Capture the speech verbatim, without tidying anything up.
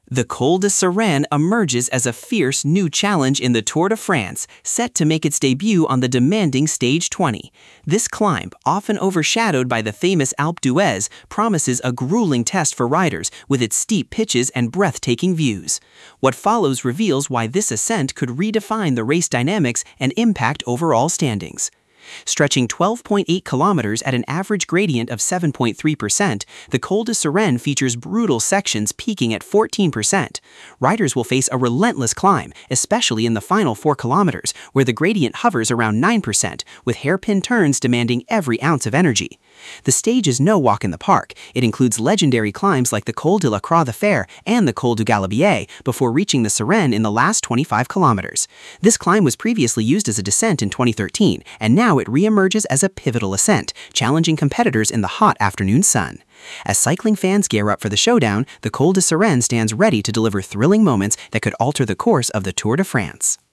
The Col de Suresnes emerges as a fierce new challenge in the Tour de France, set to make its debut on the demanding Stage twenty. This climb, often overshadowed by the famous Alpe d'Huez, promises a grueling test for riders with its steep pitches and breathtaking views. What follows reveals why this ascent could redefine the race dynamics and impact overall standings. Stretching twelve point eight kilometers at an average gradient of seven point three percent, the Col de Suresnes features brutal sections peaking at fourteen percent. Riders will face a relentless climb, especially in the final four kilometers, where the gradient hovers around nine percent, with hairpin turns demanding every ounce of energy. The stage is no walk in the park. It includes legendary climbs like the Col de la Croix de Fer and the Col du Galibier before reaching the Suresnes in the last twenty-five kilometers. This climb was previously used as a descent in twenty thirteen, and now it re-emerges as a pivotal ascent, challenging competitors in the hot afternoon sun. As cycling fans gear up for the showdown, the Col de Suresnes stands ready to deliver thrilling moments that could alter the course of the Tour de France.